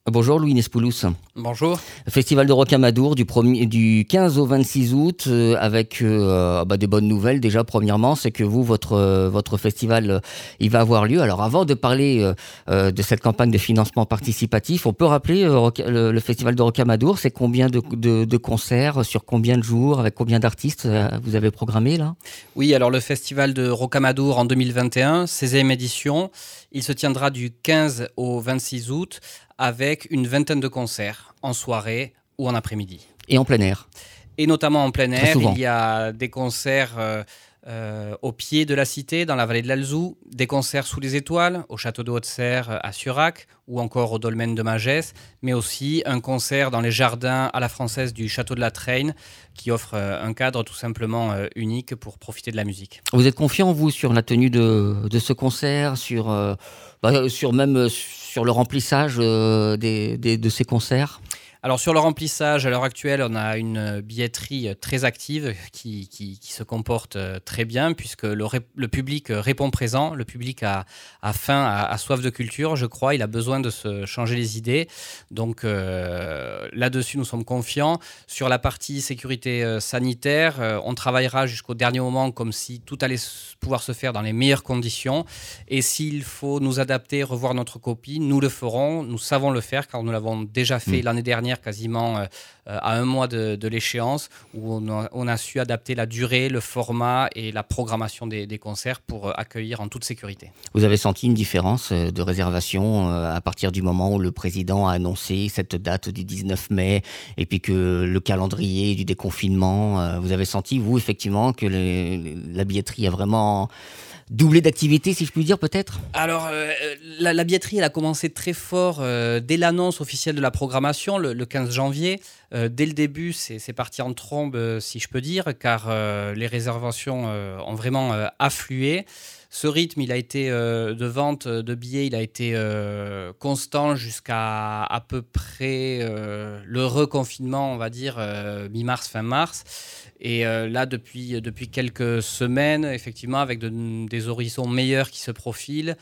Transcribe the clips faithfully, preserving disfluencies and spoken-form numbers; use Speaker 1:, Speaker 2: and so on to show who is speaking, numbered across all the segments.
Speaker 1: Bonjour Louis Nespoulos.
Speaker 2: Bonjour.
Speaker 1: Festival de Rocamadour du, premier, du quinze au vingt-six août euh, avec euh, bah, des bonnes nouvelles. Déjà, premièrement, c'est que vous, votre, euh, votre festival, euh, il va avoir lieu. Alors avant de parler euh, euh, de cette campagne de financement participatif, on peut rappeler euh, Roca- le, le Festival de Rocamadour, c'est combien de, de, de concerts, sur combien de jours, avec combien d'artistes euh, vous avez programmé là?
Speaker 2: Oui, alors le Festival de Rocamadour en deux mille vingt et un, seizième édition, il se tiendra du quinze au vingt-six août avec une vingtaine de concerts en soirée ou en après-midi.
Speaker 1: Et en plein air?
Speaker 2: Et notamment en plein
Speaker 1: Très
Speaker 2: air,
Speaker 1: souvent.
Speaker 2: il y a des concerts euh, euh, au pied de la cité, dans la vallée de l'Alzou, des concerts sous les étoiles, au château de Haute-Serre à Surac, ou encore au dolmen de Magès, mais aussi un concert dans les jardins à la française du château de la Treyne, qui offre euh, un cadre tout simplement euh, unique pour profiter de la musique.
Speaker 1: Vous êtes confiant, vous, sur la tenue de, de ce concert, sur, euh, bah, sur même euh, sur le remplissage euh, des, des- de ces concerts?
Speaker 2: Alors sur le remplissage, à l'heure actuelle, on a une billetterie très active qui, qui- qui se comporte euh, très bien puisque le, ré- le public répond présent, le public a, a faim, a, a soif de culture, je crois, il a besoin de se changer les idées. Donc euh, là-dessus, nous sommes confiants. Sur la partie sécurité euh, sanitaire, euh, on travaillera jusqu'au dernier moment comme si tout allait s- pouvoir se faire dans les meilleures conditions. Et s'il faut nous adapter, revoir notre copie, nous le ferons. Nous savons le faire car nous l'avons déjà fait
Speaker 1: Mm.
Speaker 2: l'année dernière, quasiment euh, à un mois de, de l'échéance, où on a, on a su adapter la durée, le format et la programmation des, des concerts pour euh, accueillir en toute sécurité.
Speaker 1: Vous avez senti une différence euh, de réservation euh, à partir du moment où le président a annoncé cette date du dix-neuf mai et puis que le calendrier du déconfinement, euh, vous avez senti, vous, effectivement, que les- la billetterie a vraiment doublé d'activité, si je puis dire, peut-être?
Speaker 2: Alors, euh, la, la billetterie, elle a commencé très fort euh, dès l'annonce officielle de la programmation, le, le quinze janvier. Euh, dès le début, c'est c'est parti en trombe, euh, si je peux dire, car euh, les réservations euh, ont vraiment euh, afflué. Ce rythme, il a été euh, de vente de billets, il a été euh, constant jusqu'à à peu près euh, le reconfinement, on va dire, euh, mi-mars, fin mars. Et euh, là, depuis, depuis quelques semaines, effectivement, avec de- des horizons meilleurs qui se profilent,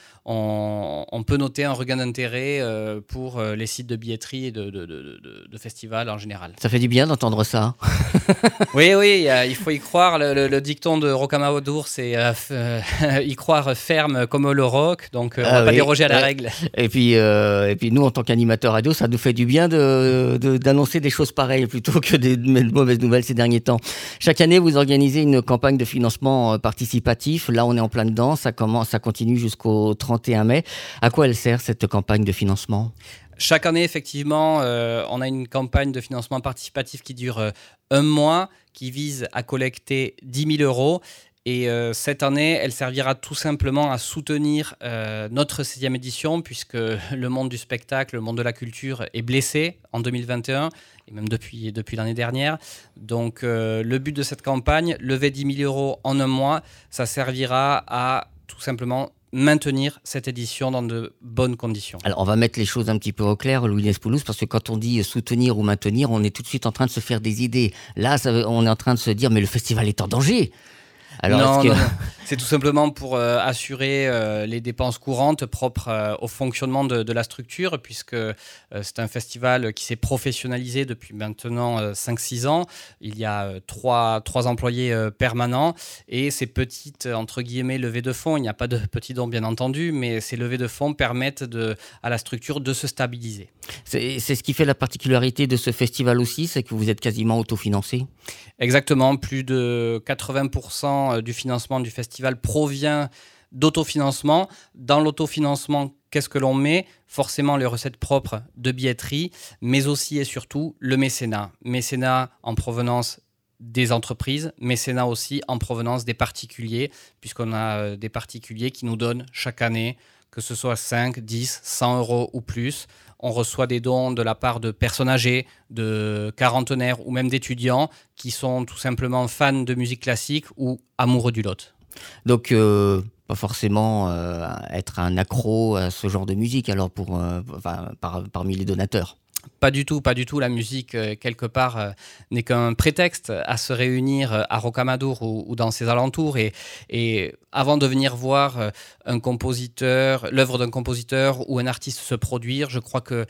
Speaker 2: on, on peut noter un regain d'intérêt euh, pour euh, les sites de billetterie et de, de, de, de- de festivals en général.
Speaker 1: Ça fait du bien d'entendre ça.
Speaker 2: Oui, oui, il y a- il faut y croire. Le, le- le dicton de Rocamadour, c'est euh, f- euh, y croire ferme comme le roc. Donc, euh, on ne
Speaker 1: Ah
Speaker 2: va pas
Speaker 1: oui,
Speaker 2: déroger à la
Speaker 1: ouais.
Speaker 2: règle.
Speaker 1: Et puis, euh, et puis nous, en tant qu'animateurs radio, ça nous fait du bien de, de- d'annoncer des choses pareilles plutôt que des de mauvaises nouvelles ces derniers temps. Chaque année, vous organisez une campagne de financement euh, participatif. Là, on est en plein dedans. Ça commence, ça continue jusqu'au trente et un mai. À quoi elle sert cette campagne de financement?
Speaker 2: Chaque année, effectivement, euh, on a une campagne de financement participatif qui dure euh, un mois, qui vise à collecter dix mille euros. Et euh, cette année, elle servira tout simplement à soutenir euh, notre seizième édition, puisque le monde du spectacle, le monde de la culture est blessé en deux mille vingt et un, et même depuis, depuis l'année dernière. Donc euh, le but de cette campagne, lever dix mille euros en un mois, ça servira à tout simplement maintenir cette édition dans de bonnes conditions.
Speaker 1: Alors, on va mettre les choses un petit peu au clair, Louis Nespoulos, parce que quand on dit soutenir ou maintenir, on est tout de suite en train de se faire des idées. Là, ça veut- on est en train de se dire, mais le festival est en danger. Alors,
Speaker 2: non,
Speaker 1: est-ce que...
Speaker 2: non, non. C'est tout simplement pour euh, assurer euh, les dépenses courantes propres euh, au fonctionnement de, de la structure, puisque euh, c'est un festival qui s'est professionnalisé depuis maintenant euh, cinq six ans. Il y a euh, trois, trois employés euh, permanents et ces petites, euh, entre guillemets, levées de fonds, il n'y a pas de petits dons bien entendu, mais ces levées de fonds permettent de, à la structure de se stabiliser.
Speaker 1: C'est, c'est ce qui fait la particularité de ce festival aussi, c'est que vous êtes quasiment autofinancé.
Speaker 2: Exactement, plus de quatre-vingts pour cent du financement du festival provient d'autofinancement. Dans l'autofinancement, qu'est-ce que l'on met? Forcément les recettes propres de billetterie, mais aussi et surtout le mécénat. Mécénat en provenance des entreprises, mécénat aussi en provenance des particuliers, puisqu'on a euh, des particuliers qui nous donnent chaque année, que ce soit cinq, dix, cent euros ou plus. On reçoit des dons de la part de personnes âgées, de quarantenaires ou même d'étudiants qui sont tout simplement fans de musique classique ou amoureux du lot.
Speaker 1: Donc, euh, pas forcément euh, être un accro à ce genre de musique, alors pour, euh, enfin, par- parmi les donateurs.
Speaker 2: Pas du tout, pas du tout. La musique, euh, quelque part, euh, n'est qu'un prétexte à se réunir euh, à Rocamadour ou, ou dans ses alentours. Et, et avant de venir voir euh, un compositeur, l'œuvre d'un compositeur ou un artiste se produire, je crois que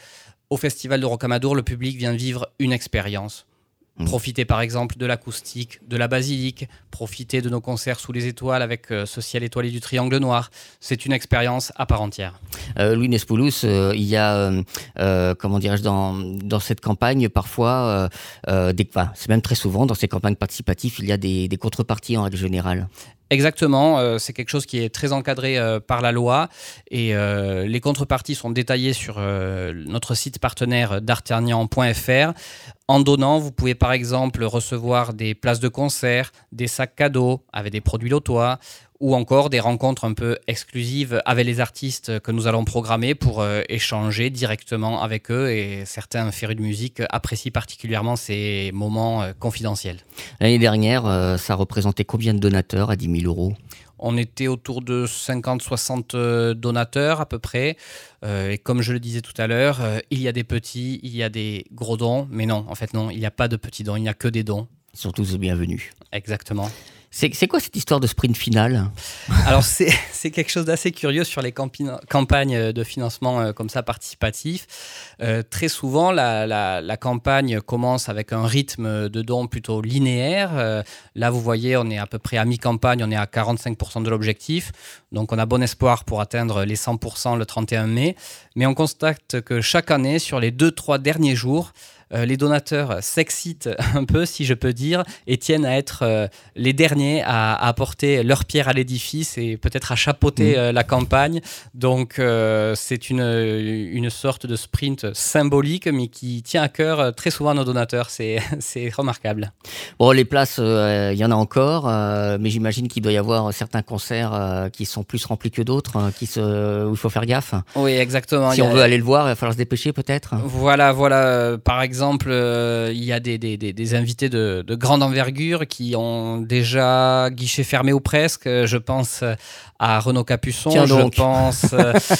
Speaker 2: Au Festival de Rocamadour, le public vient vivre une expérience. Mmh. Profiter par exemple de l'acoustique, de la basilique, profiter de nos concerts sous les étoiles avec euh, ce ciel étoilé du Triangle Noir. C'est une expérience à part entière.
Speaker 1: Euh, Louis Nespoulos, euh, il y a, euh, euh, comment dirais-je, dans, dans cette campagne, parfois, euh, euh, des, enfin, c'est même très souvent, dans ces campagnes participatives, il y a des, des contreparties en règle générale.
Speaker 2: Exactement, euh, c'est quelque chose qui est très encadré euh, par la loi et euh, les contreparties sont détaillées sur euh, notre site partenaire d'artagnan point f r. En donnant, vous pouvez par exemple recevoir des places de concert, des sacs cadeaux avec des produits lotois ou encore des rencontres un peu exclusives avec les artistes que nous allons programmer pour euh, échanger directement avec eux et certains férus de musique apprécient particulièrement ces moments euh, confidentiels.
Speaker 1: L'année dernière, euh, ça représentait combien de donateurs à dix mille euros ?
Speaker 2: On était autour de cinquante à soixante donateurs à peu près. Euh, et comme je le disais tout à l'heure, euh, il y a des petits, il y a des gros dons. Mais non, en fait non, il n'y a pas de petits dons, il n'y a que des dons.
Speaker 1: Surtout c'est bienvenu.
Speaker 2: Exactement.
Speaker 1: C'est, c'est quoi cette histoire de sprint final ?
Speaker 2: Alors, c'est, c'est quelque chose d'assez curieux sur les campi- campagnes de financement euh, comme ça participatif. Euh, très souvent, la, la, la campagne commence avec un rythme de dons plutôt linéaire. Euh, là, vous voyez, on est à peu près à mi-campagne, on est à quarante-cinq pour cent de l'objectif. Donc, on a bon espoir pour atteindre les cent pour cent le trente et un mai. Mais on constate que chaque année, sur les deux trois derniers jours, Euh, les donateurs s'excitent un peu, si je peux dire, et tiennent à être euh, les derniers à, à apporter leur pierre à l'édifice et peut-être à chapeauter mmh. euh, la campagne. Donc, euh, c'est une, une sorte de sprint symbolique, mais qui tient à cœur très souvent à nos donateurs. C'est, c'est remarquable.
Speaker 1: Bon, les places, il euh, y en a encore, euh, mais j'imagine qu'il doit y avoir certains concerts euh, qui sont plus remplis que d'autres, euh, qui se, où il faut faire gaffe.
Speaker 2: Oui, exactement.
Speaker 1: Si on a... veut aller le voir, il va falloir se dépêcher peut-être.
Speaker 2: Voilà, voilà. Par exemple, Par exemple, euh, il y a des, des, des, des invités de, de grande envergure qui ont déjà guichet fermé ou presque. Je pense à Renaud Capuçon, je pense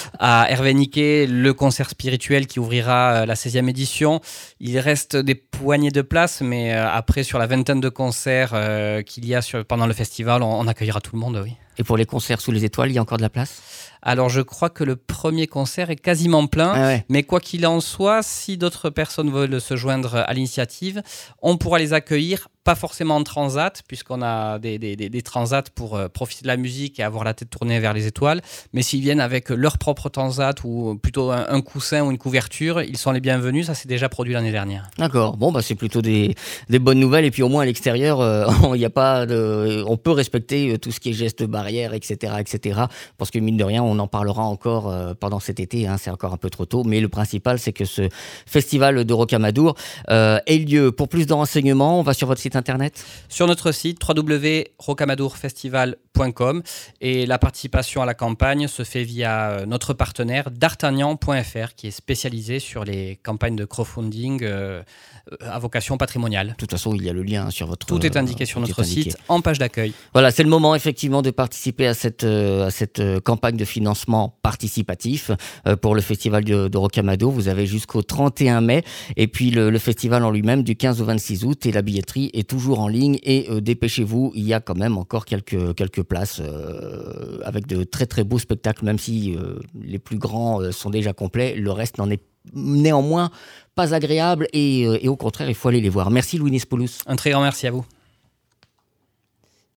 Speaker 2: à Hervé Niquet, le concert spirituel qui ouvrira la seizième édition. Il reste des poignées de places, mais après, sur la vingtaine de concerts euh, qu'il y a sur, pendant le festival, on, on accueillera tout le monde, oui.
Speaker 1: Et pour les concerts sous les étoiles, il y a encore de la place ?
Speaker 2: Alors, je crois que le premier concert est quasiment plein,
Speaker 1: ah ouais.
Speaker 2: mais quoi qu'il en soit, si d'autres personnes veulent se joindre à l'initiative, on pourra les accueillir, pas forcément en transat, puisqu'on a des, des, des, des transats pour euh, profiter de la musique et avoir la tête tournée vers les étoiles, mais s'ils viennent avec leur propre transat ou plutôt un, un coussin ou une couverture, ils sont les bienvenus, ça s'est déjà produit l'année dernière.
Speaker 1: D'accord, bon, bah, c'est plutôt des, des bonnes nouvelles, et puis au moins à l'extérieur, euh, on, y a pas de, on peut respecter tout ce qui est gestes barrières, et cetera, et cetera, parce que mine de rien, on en parlera encore euh, pendant cet été, hein, c'est encore un peu trop tôt, mais le principal, c'est que ce festival de Rocamadour euh, ait lieu. Pour plus de renseignements, on va sur votre site internet ?
Speaker 2: Sur notre site w w w point rocamadour festival point com et la participation à la campagne se fait via notre partenaire d'artagnan point f r qui est spécialisé sur les campagnes de crowdfunding euh, à vocation patrimoniale.
Speaker 1: De toute façon, il y a le lien sur votre...
Speaker 2: Tout est indiqué euh, sur notre site en page d'accueil.
Speaker 1: Voilà, c'est le moment effectivement de participer à cette, euh, à cette euh, campagne de financement participatif euh, pour le festival de, de Rocamadour. Vous avez jusqu'au trente et un mai et puis le, le festival en lui-même du quinze au vingt-six août et la billetterie est toujours en ligne et euh, dépêchez-vous, il y a quand même encore quelques, quelques places euh, avec de très très beaux spectacles, même si euh, les plus grands euh, sont déjà complets, le reste n'en est néanmoins pas agréable et, euh, et au contraire il faut aller les voir. Merci Louis Nespoulos.
Speaker 2: Un très grand merci à vous.